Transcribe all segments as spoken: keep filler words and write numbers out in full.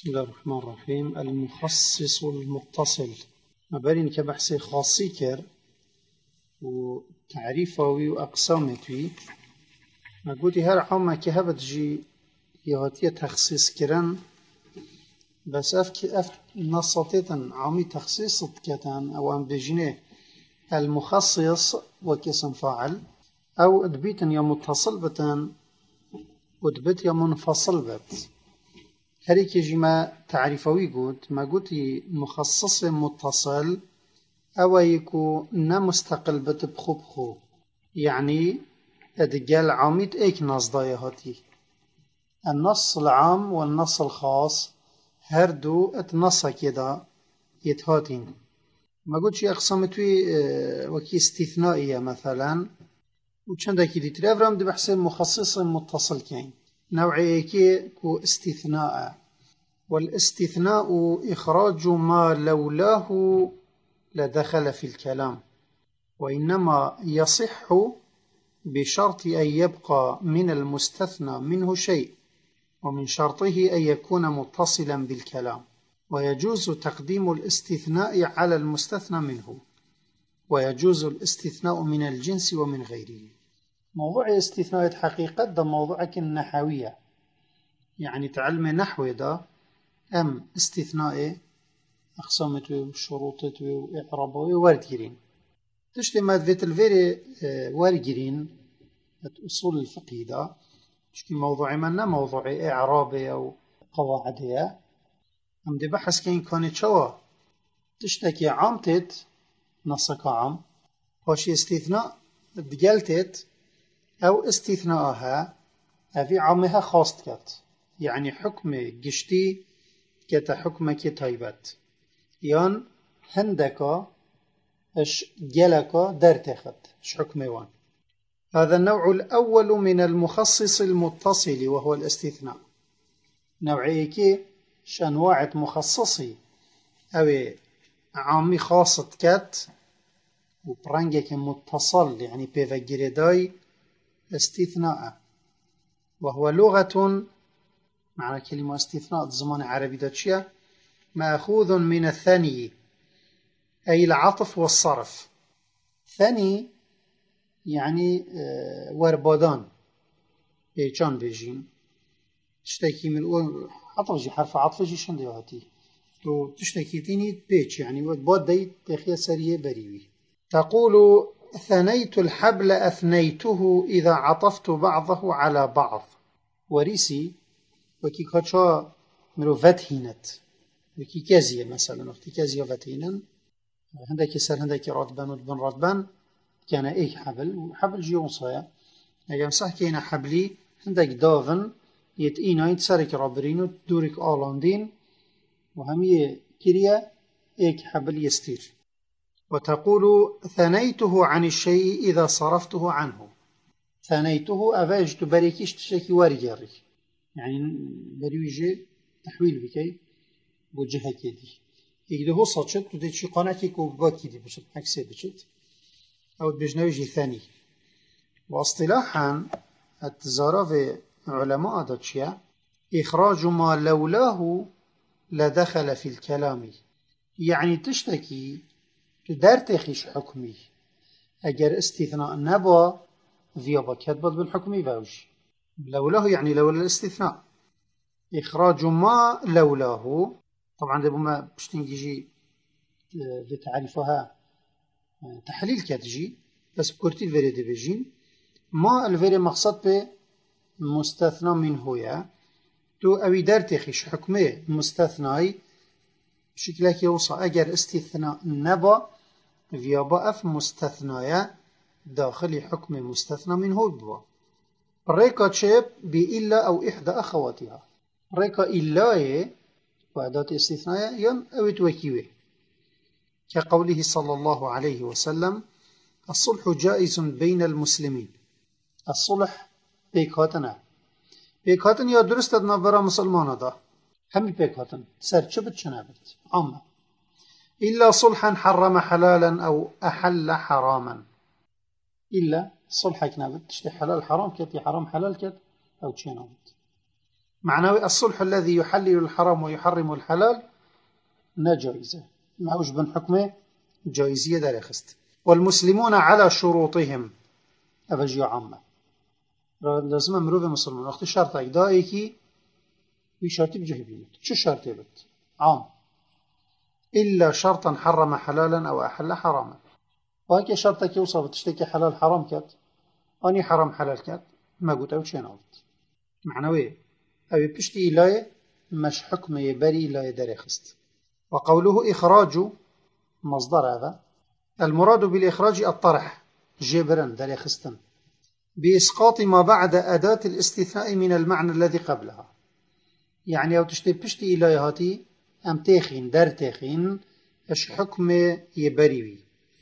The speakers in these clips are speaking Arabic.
بسم الله الرحمن الرحيم. المخصص المتصل ما بالين كبحث خاصي كر وتعريفه وأقسامته ما قلتي هر عامة كهبت جي يهاتية تخصيص كرن بس أف أف نصتيتا عامي تخصيص كتان أو أم بجنيه المخصص وكسم فاعل أو أدبيتا يا متصل بتان ودبت يا منفصل بت هريك جما تعريفوي قلت ما قلتي مخصص متصل أو يكو نمستقل بتبخو بخو يعني ادقال عاميت ايك نص ضايهاتي النص العام والنص الخاص هردو اتنصا كده يتهاتين ما قلت شي اقسامتوي وكي استثنائية مثلا وچنده كي دي ترافرام دي بحسن مخصص متصل كين نوعي كي كو استثناء والاستثناء إخراج ما لولاه لدخل في الكلام وإنما يصح بشرط أن يبقى من المستثنى منه شيء ومن شرطه أن يكون متصلا بالكلام ويجوز تقديم الاستثناء على المستثنى منه ويجوز الاستثناء من الجنس ومن غيره. موضوع استثناء حقيقة ده موضوع النحوية يعني تعلم نحو ده أم استثناء أقسامته وشروطته وإعرابه وارجرين تشتي ما ذات الفيري وارجرين أصول الفقه ده تشتي موضوع منا موضوع إعرابي أو قواعدية أم دي بحث كين كانت شوا تشتكي عامتت نصك عام وشي استثناء دقلتت أو استثناءها أفي عامها خاص كت يعني حكم قشتي كتا حكم كي تايبت يان هندكا اش جلكا درتخت اش حكم وان. هذا النوع الأول من المخصص المتصل وهو الاستثناء. نوعي كي شانواع مخصصي أو عامي خاصة كت وبرنجك متصل يعني بيفجرداي استثناء وهو لغة معنى كلمة استثناء الزمان العربي داتشيا مأخوذ من الثاني أي العطف والصرف. ثاني يعني وربادان بيجان بيجين تشتكي من عطف جي حرف عطف جي شنديوهاتي تو تشتكي تيني بيج يعني وباد دي تخيا سريه بريوي. تقول ثنيت الحبل أثنيته إذا عطفت بعضه على بعض وريسي وكي كاتشا مرو فتهينت وكي كازية مثلا وقتی كازية فتهينن هندك سر هندك راتبان ودبن راتبان كان ايك حبل وحبل جيون صايا ايام صح كينا حبلي هندك دافن يتئينا يتسارك رابرينو دورك آلاندين وهمية كريا ايك حبل يستير. وتقول ثنيته عن الشيء إذا صرفته عنه ثنيته أفاجت بريكيش تشكي وارجاري يعني بريوجي تحويل بكي بوجهة كدي يقدر هو صدشت ودي شي قناتي كوباكي دي بشت عكسي بشت أو بجنوجي ثاني. واصطلاحا التزارة علماء داتشيا إخراج ما لولاه لدخل في الكلام يعني تشتكي تدرتخيش حكمي أجر استثناء نبا ذيابا كتبت بالحكمي فوج لولاه يعني لولا الاستثناء. إخراج ما لولاه طبعا ده بما بشتنجي في تعريفها تحليل كتجي بس بكرتي الفيري دي بيجين ما الفيري مقصد بمستثنى منه يا تو أوي درتخيش حكمي مستثناي بشكلك يوصى أجر استثناء نبا فيابا أف مستثنايا داخل حكم مستثنى منه بوا. ريكا تشيب بإلا أو إحدى أخواتها ريكا إلا وأداة استثناء ين أو توكيوه كقوله صلى الله عليه وسلم الصلح جائز بين المسلمين. الصلح بيكاتنا بيكاتن يا درست نبرا مسلمان دا هم بيكاتن سرچبت شنابت عامة إلا صلحا حرم حلالا أو أحل حراما إلا صلحك نابت تشتي حلال حرام كت حرام حلال كت أو تشينابت معناه الصلح الذي يحلل الحرام ويحرم الحلال نجائزة معوش بن حكمه جائزية دار يخست. والمسلمون على شروطهم أفجي عامة لازم مروف مسلمون وقت الشرط دائي كي بشرط بجه بيت شو الشرط بيت عام إلا شرطا حرم حلالا أو أحل حراما. وهيك شرطك يوصف تشتكي حلال حرام كات أني حرام حلال كات ما قلت أو شيء نقول معنوي أو بشتي إلهي مش حكم يبري إلهي دار يخست. وقوله إخراج مصدر هذا المراد بالإخراج الطرح جبرا دار يخستن بإسقاط ما بعد أداة الاستثناء من المعنى الذي قبلها. يعني أو تشتي بشتي إلهي هاتي أم تاخين دار تاخين اش حكم يبريوي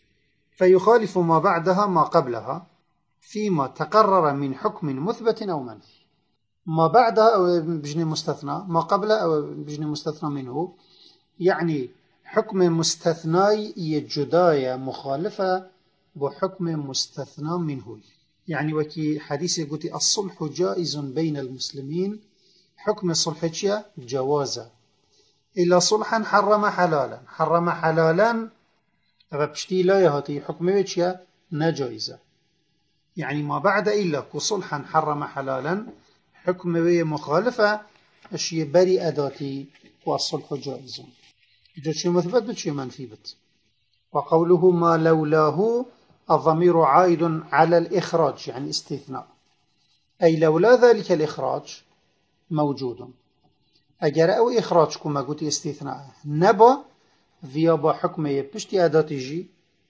فيخالف ما بعدها ما قبلها فيما تقرر من حكم مثبت أو منفي. ما بعدها أو بجني مستثنى ما قبلها أو بجني مستثنى منه يعني حكم مستثنى يجدايا مخالفة بحكم مستثنى منه. يعني وكي حديث قلت الصلح جائز بين المسلمين حكم الصلح جوازا إلا صلحا حرم حلالا حرم حلالا فبشتي لا يهاتي حكم نجائزة. يعني ما بعد إلا كصلحا حرم حلالا حكم مخالفة أشي بري أداتي والصلح جائز جد شيء مثبت بد شيء منفي بت. وقوله ما لولاه الضمير عائد على الإخراج يعني استثناء أي لولا ذلك الإخراج موجود أجر أو إخراج كما قلت استثناء نبا فيابا حكمه بشتي أداتي جي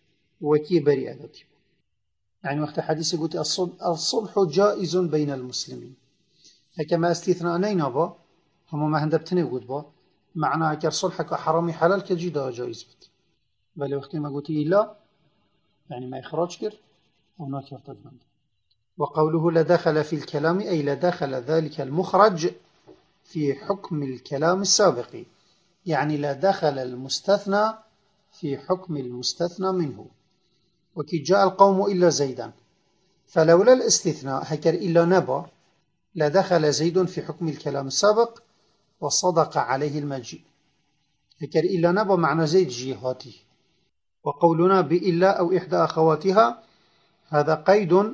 وكي بري أداتي. يعني وقت حديث قلت الصلح جائز بين المسلمين كما استثناء نينبا هم ما هندبتني قد با معنى أكر صلحك حرامي حلال كجيدا جائز بت. بل وقت ما قلت إلا يعني ما إخراج كر أو ناكر تجمد. وقوله لدخل في الكلام أي لدخل ذلك المخرج في حكم الكلام السابق يعني لدخل المستثنى في حكم المستثنى منه. وكي جاء القوم إلا زيدا فلولا الاستثناء هكر إلا نبا لدخل زيد في حكم الكلام السابق وصدق عليه المجيء هكر إلا نبا معنى زيد جيهاتي. وقولنا بإلا أو إحدى أخواتها هذا قيد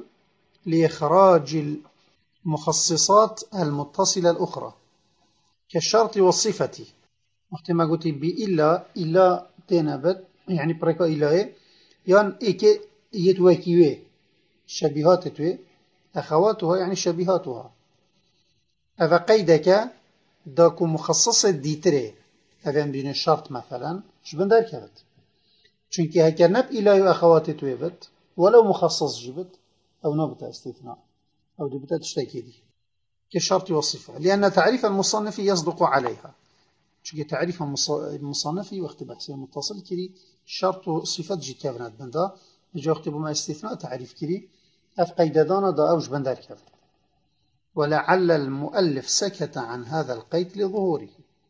لإخراج المخصصات المتصلة الأخرى كالشرط والصفة. وقت ما قلت بإلا إلا تنبت يعني بريكا إلا إيه يعني إيكي يتوكيوه شبيهات توي أخواتها يعني شبيهاتها. هذا قيدك داكو مخصصة ديتري هذا بين الشرط مثلا شو بندر كبت چونك هكا نب إلا أخوات توي بت ولو مخصص جبت أو نبت استثناء أو دي بتا تشتكي دي كالشرط والصفة لأن تعريف المصنف يصدق عليها چونك تعريف المصنف وقت بحثي متصل كري شرط وصفة جيت كابنات بندا يجو وقت بما استثناء تعريف كري أف قيددانا دا أوج بندر كبت. ولعل المؤلف سكت عن هذا القيد لظهوره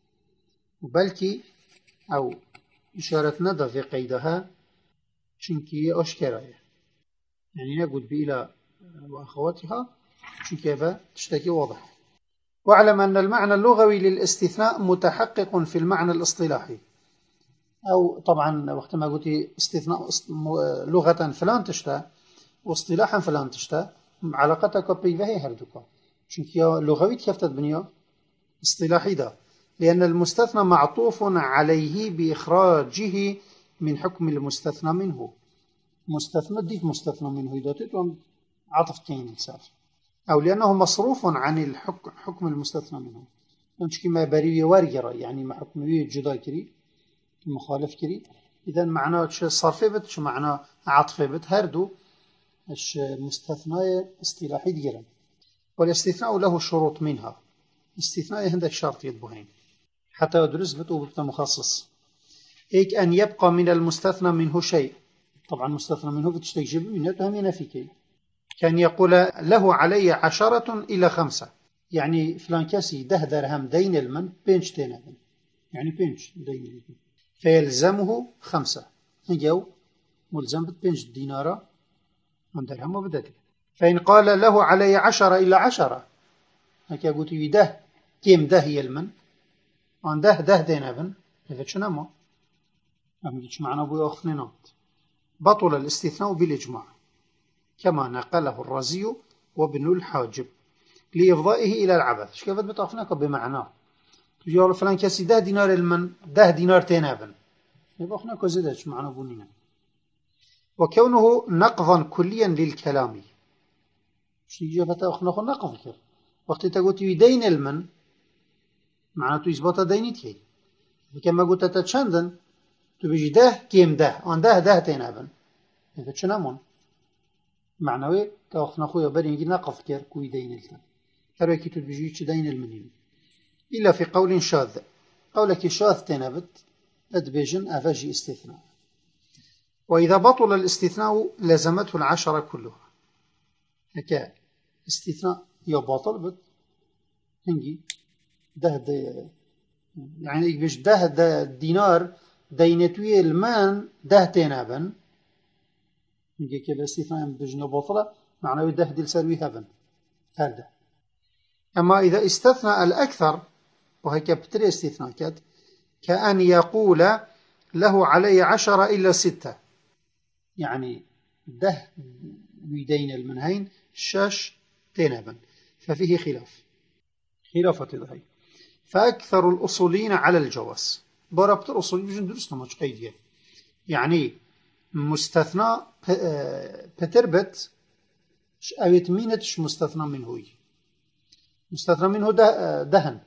بلكي أو إشارة ندى في قيدها چونكي أشكرايا يعني نقول بإلى وأخواتها چونكي تشتكي واضح. واعلم أن المعنى اللغوي للاستثناء متحقق في المعنى الاصطلاحي أو طبعا وقت ما قلت استثناء لغة فلان تشتى واصطلاحا فلان تشتى علاقتك بيفهي هردوكا چونكي لغوي كيف تبنيه اصطلاحي ده لأن المستثنى معطوف عليه بإخراجه من حكم المستثنى منه. مستثنى ديك مستثنى منه إذا تتوم عطف كين الساف أو لأنه مصروف عن الحكم حكم المستثنى منه لأنش كما بريوية وارجرة يعني ما حكمية جدا كري مخالف كري إذا معناه صرفه بت شو معناه عطفه بت هردو اش مستثنى اصطلاحي ديرا. والاستثناء له شروط منها استثناء عندك شرط يدبهين حتى يدرس بتوبة مخصص إيك أن يبقى من المستثنى منه شيء طبعا مستثنى منه بتشتجب منه تهمين فيك كان يقول له علي عشرة إلى خمسة يعني فلان كاسي ده درهم دين المن بينش تينابن يعني بينش دين المن فيلزمه خمسة نجاو ملزم بينش دينارة من درهم وبدته. فإن قال له علي عشرة إلى عشرة هكا قلت يده كيم ده يلمن عن ده ده دينابن لفتش نما أمديش معنا أبو أخنينات بطل الاستثناء بالإجماع كما نقله الرازي وابن الحاجب لإفضائه إلى العبث شكفت بتعرفناك بمعناه يقول فلان كسي ده دينار المن ده دينار تينابن يبقى أخناك زدتش معنا بنينا وكونه نقضا كليا للكلام شو يجي فتا أخناك نقض كر وقت تقول يدين المن معناته يثبت دينيتي كما قلت تتشندن تبيجي ده كيم ده عن ده ده تينابن يفتشنامون معنوي تأخنا خويا بري نجي نقف كير كوي دين التن هروكي تبيجي دين المنين إلا في قول شاذ قولك شاذ تنبت أدبيجن أفاجي استثناء وإذا بطل الاستثناء لزمته العشرة كلها هكا استثناء يبطل بت هنجي ده ده يعني يبيج ده ده دينار دينتوي المان ده تنابن نجي كذا استثناء بجنة بطلة معناه ده دل سروي هبن هذا أما إذا استثنى الأكثر وهيك بتري استثناء كد كأن يقول له علي عشرة إلا ستة يعني ده ويدين المنهين شاش تنابن ففيه خلاف خلافة ذهي فأكثر الأصولين على الجواز بربط الأصولين بجن درسنا مش قيدية يعني مستثنى بتربت أويت مينتش مستثنى منه مستثنى منه ده دهن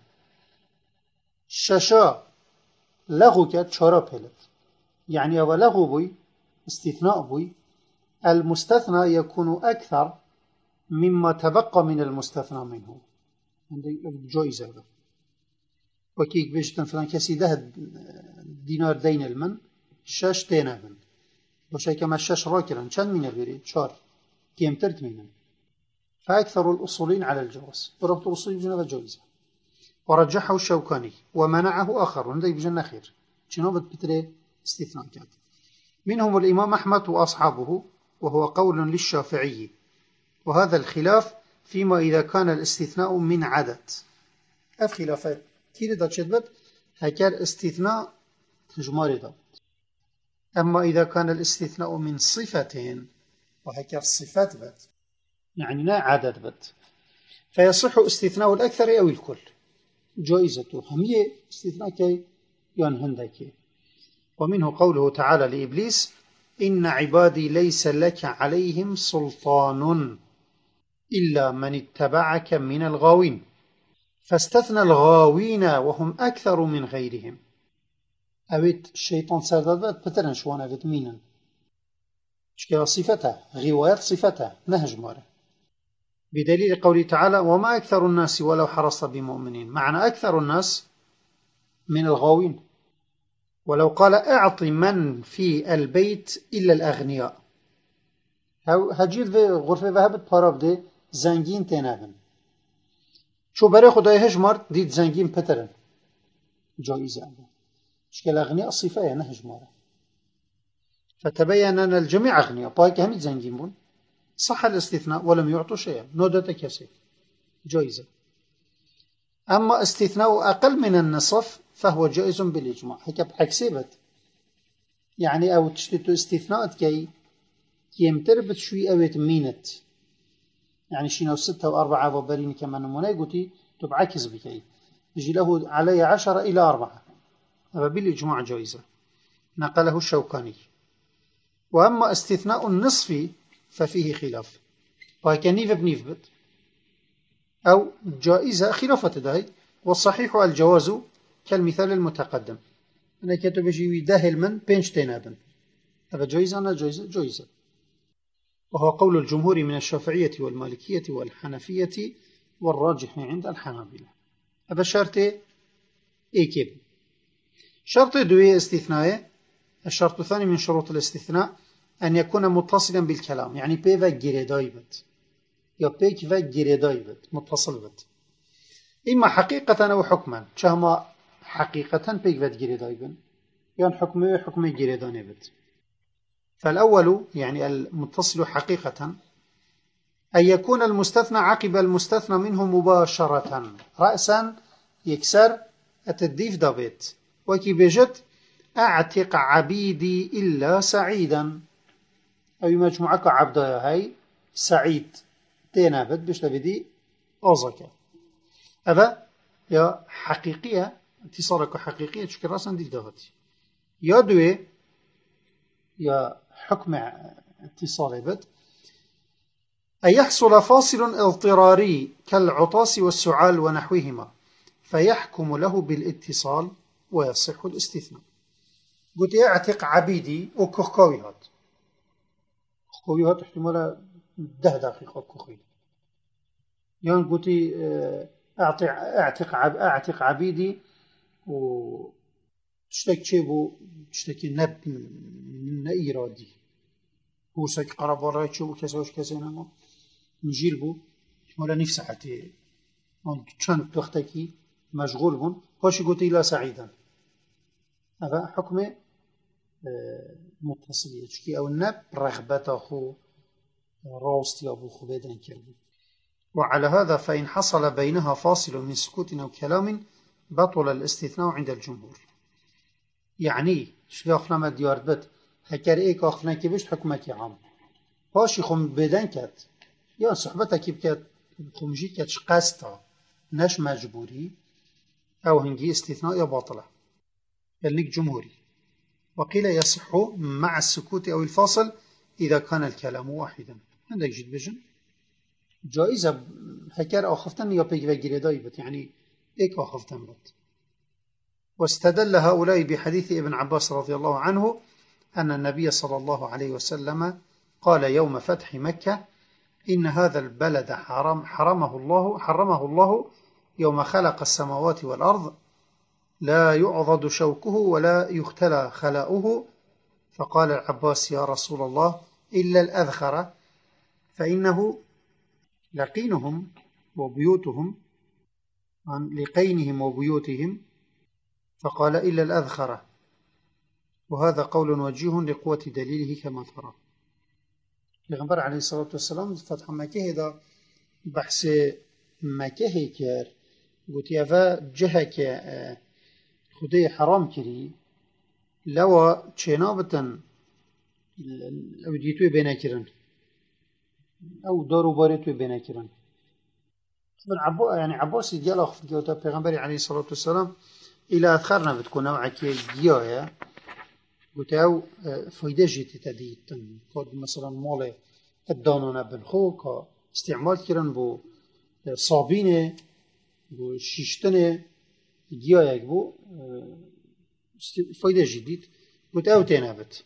شاشا لغو كات شارا بهلت يعني أو لغو بوي استثناء بوي المستثنى يكون أكثر مما تبقى من المستثنى منه عندي جائزة هذا وكيك بيجتن فلان كسي ده دينار دين المن شاش تينابن وشي كما الشاش راكلا شان من البريد شار كيم ترت منه فأكثر الأصولين على الجواز وربط الأصول بجنة الجوازة ورجحه الشوكاني ومنعه آخر عندي بجنة خير شنو بتري استثناء كات منهم الإمام أحمد وأصحابه وهو قول للشافعي وهذا الخلاف فيما إذا كان الاستثناء من عدد أف خلافات كيف دا تشدبت هكذا استثناء تجماري دا أما إذا كان الاستثناء من صفتين وهكذا الصفات بت يعني لا عدد بت فيصح استثناء الأكثر أو الكل جائزته همية استثناء كي ينهندك ومنه قوله تعالى لإبليس إن عبادي ليس لك عليهم سلطان إلا من اتبعك من الغاوين فاستثنى الغاوين وهم أكثر من غيرهم أبيت الشيطان سردت بترن شوان أبيت مينا شكرا صفتها غوايات صفتها نهج ماره بدليل قوله تعالى وما أكثر الناس ولو حرصت بمؤمنين معنى أكثر الناس من الغاوين ولو قال أعط من في البيت إلا الأغنياء هجيل في غرفة ذهبت باراب دي زنجين تنابن شو بري خدای هجمارت دید زنگین پترن جائزة أبو شكل أغنياء صفايا نهجمارة فتبين أن الجميع أغنياء بايك هميت زنجين بون صح الاستثناء ولم يعطوا شيئا نودة كسي جائزة أما استثناء أقل من النصف فهو جائز بالإجماع هيك بحكسيبت يعني أو تشتتو استثناء كي يمتربت شوي أويت مينت يعني شينا وستة وأربعة وبرين كما نمونا قلتي تبعكس بكي يجي له علي عشرة إلى أربعة هذا بالإجماع جائزة نقله الشوكاني وأما استثناء النصف ففيه خلاف وهكا نيف بنيفبت أو جائزة خلافة دهي والصحيح الجواز كالمثال المتقدم أنا كتب يجي داهل من بينش تنابن هذا جائزة أنا جائزة جائزة وهو قول الجمهور من الشافعية والمالكية والحنفية والراجح عند الحنابلة هذا شرط إيكيب شرط دوية استثناء الشرط الثاني من شروط الاستثناء أن يكون متصلا بالكلام يعني بيفا جريداي بت يا بيكفا جريداي بت متصل بت إما حقيقة أو حكما شهما حقيقة بيكفا جريداي بت يعني حكمي حكمي جريداني بت فالأول يعني المتصل حقيقة أن يكون المستثنى عقب المستثنى منه مباشرة رأسا يكسر التديف دابت وكي بيجت أعتق عبيدي إلا سعيدا أو مجموعك عبدا هاي سعيد تينابت بيش لبدي أوزكا هذا يا حقيقية اتصالك حقيقية تشكر راسا ديف داغتي يا دوي يا حكم اتصال بد أن يحصل فاصل اضطراري كالعطاس والسعال ونحوهما فيحكم له بالاتصال ويصح الاستثناء. قلت اعتق عبيدي وكوكويهات كوكويهات احتمال ده دقيقة كوكوي يعني قلت اعتق اعتق عب اعتق عبيدي و تشتكي شيبو تشتكي نب نإيرادي هو سك قرب وراي شو كسوش كسينا نجيل بو ولا نفس حتى on كان وقتكي مشغول بون هوش قلت لا سعيدا هذا حكمه متصل يشكي أو النب رغبته خو روستي أبو خبيدا كربو وعلى هذا فإن حصل بينها فاصل من سكوت أو كلام بطل الاستثناء عند الجمهور يعني شلوخنا ما ديار بد هكر ايك اخفنا كي بيشت حكمك عام هاشي خم بدن كات يا صحبتك بكات خمجي كات قاستا ناش مجبوري او هنجي استثناء يا باطلة يلنك جمهوري وقيل يصح مع السكوت او الفاصل اذا كان الكلام واحدا عندك جد بجن جائزة هكر اخفتن يا بيك وغيري دايبت يعني ايك اخفتن بد واستدل هؤلاء بحديث ابن عباس رضي الله عنه أن النبي صلى الله عليه وسلم قال يوم فتح مكة إن هذا البلد حرم حرمه الله حرمه الله يوم خلق السماوات والأرض لا يعضد شوكه ولا يختلى خلاؤه فقال العباس يا رسول الله إلا الأذخر فإنه لقينهم وبيوتهم عن لقينهم وبيوتهم فقال إلا الأذخرة وهذا قول وجيه لقوة دليله كما ترى النبي عليه الصلاة والسلام فتح مكة هذا بحث مكة كر قلت يا جهك خدي حرام كري لو تشنابة أو ديتوي بيناكرن أو دارو باريتوي بيناكرن عبو يعني عباس ديال أخذ جوتا پیغمبر عليه الصلاة والسلام إلى أذخرنا بتكون نوعك جيايا قلت أو فايدة جيتي تديت قد مثلا مال الدانون بنخو استعمال كرن بو صابينه بو شيشتنه جيايا بو فايدة جديد قلت أو تنابت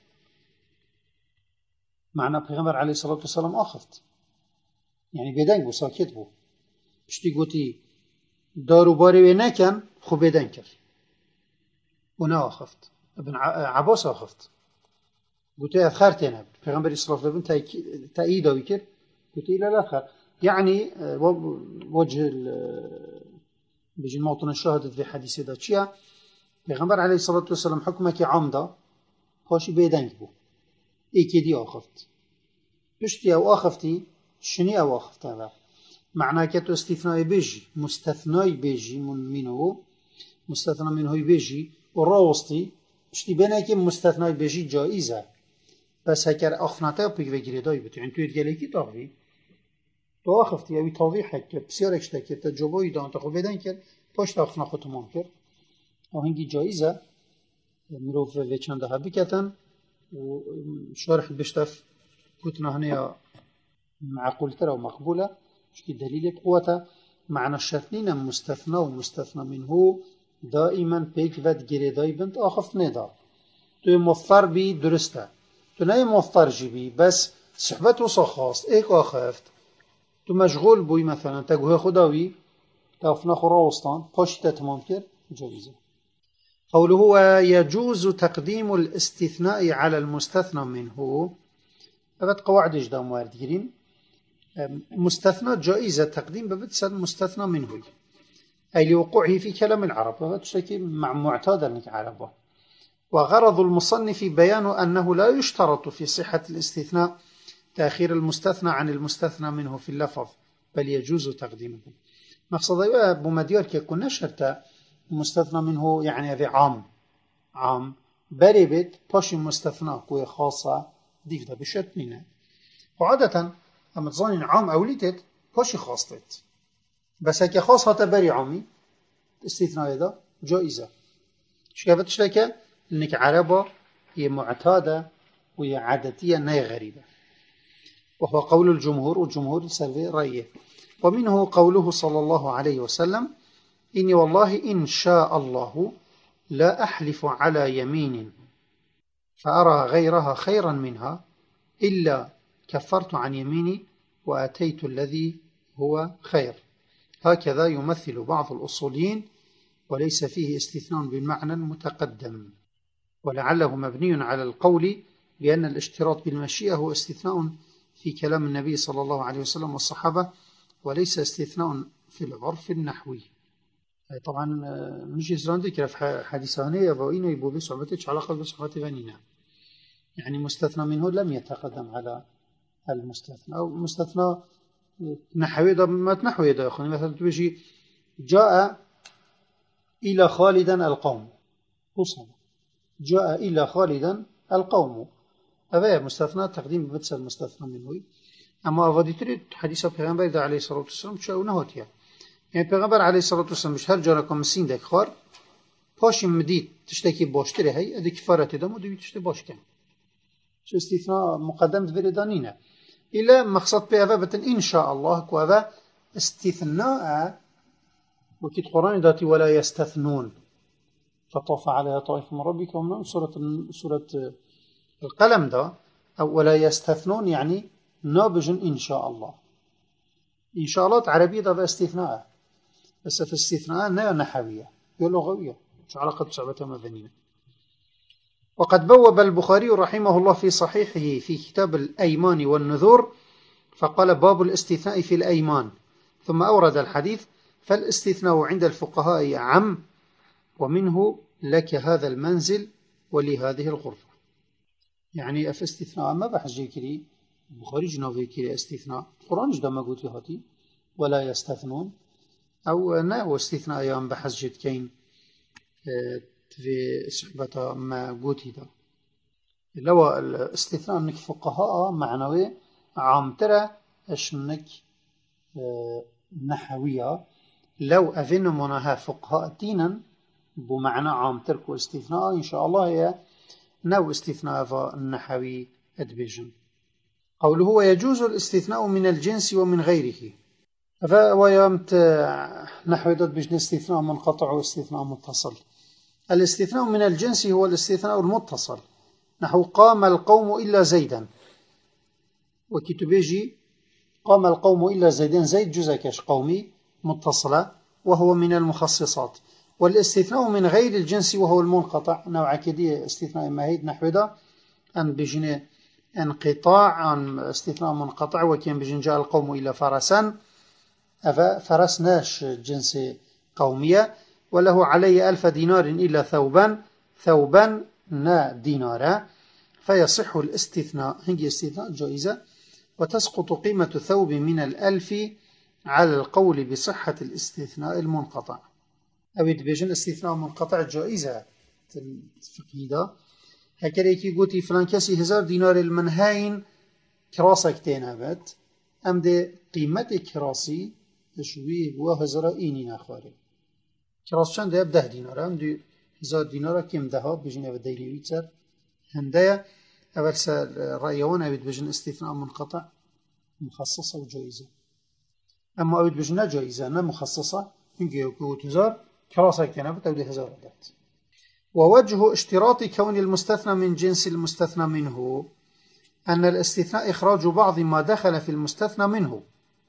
معنى پیغمبر عليه الصلاة والسلام أخفت يعني بدنگ بو ساكت بو بشتي قلتي دارو باري نكن خو بدنگ كر ونا أخفت ابن عباس أخفت قلت له أذخر تناب پیغمبر صلى الله عليه وسلم تأييد ويكر قلت له لا أذخر يعني وجه بيجي الموطن الشاهد في حديث ده شيء پیغمبر عليه الصلاة والسلام حكمك عمدا هاشي بيدنك بو إيه كدي أخفت بشتي أو أخفتي شني أو أخفت هذا معناه كتو استثناء بيجي مستثناء بيجي من منه مستثنى منه بيجي وراوستي بشتي بينك مستثنى بيجي جائزة بس هكر أخفناته بيك وجري داي بتو يعني تويت جالكي تاخذي تو أخفتي أبي توضيحك بسيارك شتك تجربة يدان تقو بدن كر باش تأخفنا خو تمام كر وهنجي جائزة مروف في چند ها بكتن وشارح بشتف كتنا هنا معقول ترى ومقبولة شكي دليل قوته معنى الشرطين مستثنى ومستثنى منه دائما بيك ود گیره دای بنت آخفت ندا تو مضطر بی درسته تو نه مضطر جی بس صحبت و خواست ایک آخفت تو مشغول بوی مثلا تگوه خداوی تافنا خراوستان پاشت تمام کرد جایزه قوله هو يجوز تقديم الاستثناء على المستثنى منه أبد قواعد جدا موارد جرين مستثنى جائزة تقديم ببدس المستثنى منه أي لوقوعه في كلام العرب هذا شيء مع معتاد العرب وغرض المصنف بيان أنه لا يشترط في صحة الاستثناء تأخير المستثنى عن المستثنى منه في اللفظ بل يجوز تقديمه مقصد بمديار كي كنا شرطة مستثنى منه يعني هذا عام عام بريبت باش مستثنى كوي خاصة ديف ده بشتنينه وعادة أما تظنين عام أوليتت باش خاصتت بس هكي خاصة تبري عامي استثناء هذا جائزة شكافتش لك إنك عربة هي معتادة وهي عادتية نهي غريبة وهو قول الجمهور والجمهور سلفي رأيه ومنه قوله صلى الله عليه وسلم إني والله إن شاء الله لا أحلف على يمين فأرى غيرها خيرا منها إلا كفرت عن يميني وأتيت الذي هو خير هكذا يمثل بعض الأصوليين وليس فيه استثناء بالمعنى المتقدم ولعله مبني على القول بأن الاشتراط بالمشيئة هو استثناء في كلام النبي صلى الله عليه وسلم والصحابة وليس استثناء في العرف النحوي طبعا مش يسران ذكر في حديثانية وإنه يبو بصحبتش علاقة بصحبة غنينا يعني مستثنى منه لم يتقدم على المستثنى أو مستثنى نحوي ده ما تنحوي ده أخواني مثلا تبجي جاء إلى خالدا القوم خصوصا جاء إلى خالدا القوم هذا مستثنى تقديم بمثل المستثنى منه أما أفادي تريد حديث پیغمبر ده عليه الصلاة والسلام شو نهاتيا يعني پیغمبر عليه الصلاة والسلام مش هر جاركم مسين دك خار پاش مدید تشتكي باشتري هي ادي كفارة دم ودي تشتي باش كان شو استثناء مقدم تفردانينا إلا مقصد بأفابة إن شاء الله كوذا استثناء وكيد قرآن ذاتي ولا يستثنون فطاف عليها طائف من ربك ومن سورة سورة القلم ده أو ولا يستثنون يعني نابج إن شاء الله إن شاء الله عربية ده استثناء بس في استثناء لا نحوية هي لغوية مش علاقة بصعبة مذنية وقد بوب البخاري رحمه الله في صحيحه في كتاب الأيمان والنذور فقال باب الاستثناء في الأيمان ثم أورد الحديث فالاستثناء عند الفقهاء عم ومنه لك هذا المنزل ولهذه الغرفة يعني في استثناء ما بحث جيكري البخاري جنوبي كري استثناء القرآن جدا ما قلت هاتي ولا يستثنون أو نا استثناء أيام بحث جد كين في صحبة ما قلت ده لو الاستثناء انك فقهاء معنوي عام ترى اشنك نحوية لو أذن منها فقهاء دينا بمعنى عام ترك استثناء إن شاء الله هي نوع استثناء النحوي أدبيجن قوله ويجوز الاستثناء من الجنس ومن غيره ويامت نحو ضد بجن استثناء منقطع واستثناء متصل الاستثناء من الجنس هو الاستثناء المتصل نحو قام القوم إلا زيدا وكتبيجي قام القوم إلا زيدا زيد جزء قومي متصلة وهو من المخصصات والاستثناء من غير الجنس وهو المنقطع نوع كدي استثناء مهيد نحو ذا أن بجن انقطاع عن استثناء منقطع وكان بجن جاء القوم إلا فرسا أفا فرس ناش جنس قومية وله علي ألف دينار إلا ثوبا ثوبا نا دينارا فيصح الاستثناء هنجي استثناء جائزة وتسقط قيمة ثوب من الألف على القول بصحة الاستثناء المنقطع أود بيجن استثناء منقطع جائزة الفقيدة هكذا يكي قوتي فلان كسي هزار دينار المنهاين كراسة كتين بات أم دي قيمة كراسي تشويه بوا هزار إيني نخاري كراس چند ده ده دينار أم دي هزار دينار كم ده بيجن أود ديلي ويتر هندايا أول سال رأيوان أود بيجن استثناء منقطع مخصصة وجائزة أما أود بيجن جائزة نا مخصصة هنجي يقول هزار كراسة كتين بات أو دي هزار بات ووجه اشتراط كون المستثنى من جنس المستثنى منه أن الاستثناء إخراج بعض ما دخل في المستثنى منه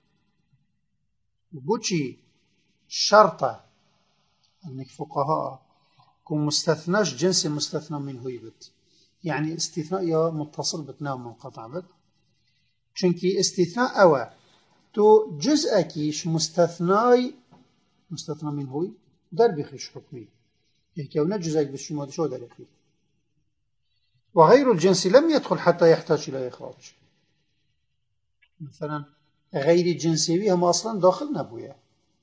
بوشي شرطة أنك فقهاء كون مستثناش جنس المستثنى منه يبت يعني استثناء يا متصل بتنام منقطع بت چونكي استثناء أو تو جزء كيش مستثناي مستثنى منه در بخيش حكمي كونه جزء بالشمال شو ده الأخير وغير الجنس لم يدخل حتى يحتاج إلى إخراج مثلا غير الجنسي هم أصلا داخل نبويا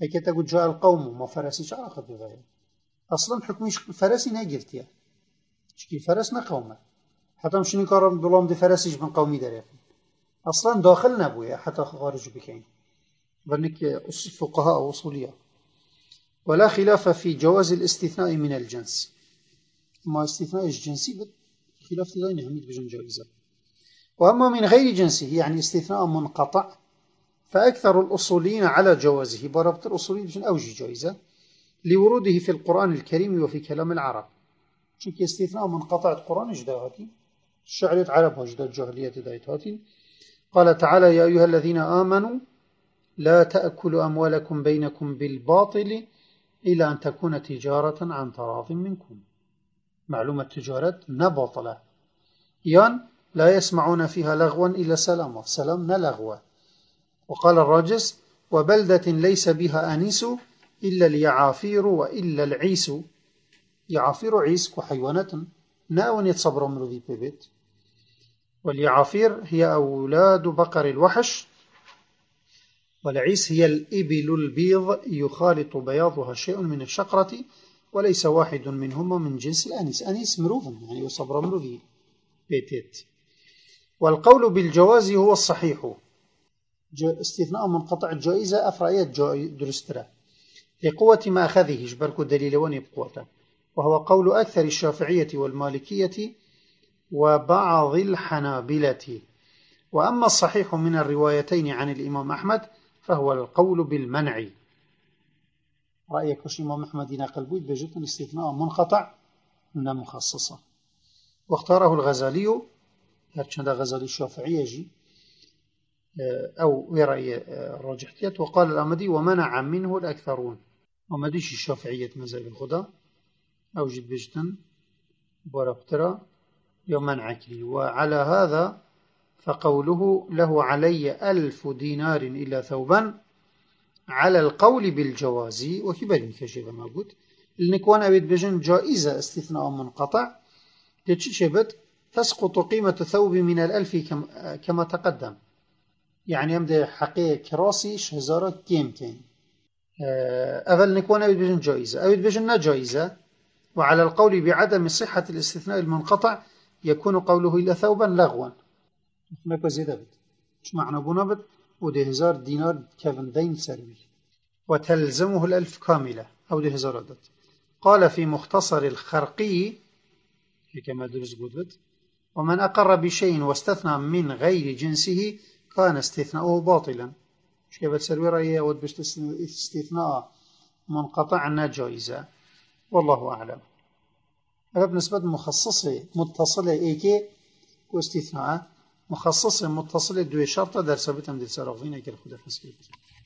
هيك تقول جاء القوم ما فرسي علاقة بغيره أصلا حكميش فرسي ناقلت يا شكي فرس نقومه حتى مش نكرم بلام دي فرسيش من قومي دريقين أصلا داخلنا بويا حتى خارج بكين بأنك فقهاء وصولية. ولا خلاف في جواز الاستثناء من الجنس ما استثناء الجنسي خلاف تدين هميد بجن جائزة. وأما من غير جنسه يعني استثناء منقطع فأكثر الأصوليين على جوازه بربط الأصوليين بجن أوجه جائزة لوروده في القرآن الكريم وفي كلام العرب شك استثناء منقطع القرآن اجداهاتي الشعرية عرب وجد الجاهلية دايتهاتي. قال تعالى يا أيها الذين آمنوا لا تأكلوا أموالكم بينكم بالباطل إلا أن تكون تجارة عن تراض منكم. معلومة تجارة نبطلة يان لا يسمعون فيها لغوا إلا سلاما سلام نلغوا. وقال الراجس وبلدة ليس بها أنيس إلا اليعافير وإلا العيس. يعافير عيس وحيوانات ناون يتصبروا من ذي ببيت. واليعافير هي أولاد بقر الوحش والعيس هي الإبل البيض يخالط بياضها شيء من الشقرة وليس واحد منهما من جنس الأنيس. أنيس مروفا يعني يصبر مروفي بيتيت. والقول بالجواز هو الصحيح استثناء منقطع الجائزة أفرأيات درسترا لقوة ما أخذه جبرك دليل ونبقوته وهو قول أكثر الشافعية والمالكية وبعض الحنابلة. وأما الصحيح من الروايتين عن الإمام أحمد فهو القول بالمنع. رأيك وش الإمام أحمد ينقل بيت بجد الاستثناء منقطع من مخصصة. واختاره الغزالي هرشند غزالي الشافعية جي أو رأي الراجحية. وقال الأمدي ومنع منه الأكثرون ومديش الشافعية مزايا الخدا أو جد بجتن بربترا يوم منعك لي. وعلى هذا فقوله له علي ألف دينار إلا ثوبا على القول بالجواز وكبالي كشيء ما قلت لنكوان أبيت بجن جائزة استثناء منقطع تشبت تسقط قيمة الثوب من الألف كما تقدم يعني يمدى حقيقة كراسيش هزارة كيم كين أفل نكوان أبيت بجن جائزة أبيت بجن جائزة. وعلى القول بعدم صحة الاستثناء المنقطع يكون قوله إلا ثوبا لغوا هناك زيادة بد مش معنى بنابد ودي هزار دينار كفن دين سروي وتلزمه الألف كاملة أو دي هزار عدد. قال في مختصر الخرقي كما درس قدبت ومن أقر بشيء واستثنى من غير جنسه كان استثناؤه باطلا. مش كيف تسروي رأيه ود بشت استثناء منقطع جائزة والله أعلم. هذا بالنسبة مخصصة متصلة إيكي واستثناء مخصصة متصلة دوي شرطة درس بتم دي سراغين أكل خدا فسكيت.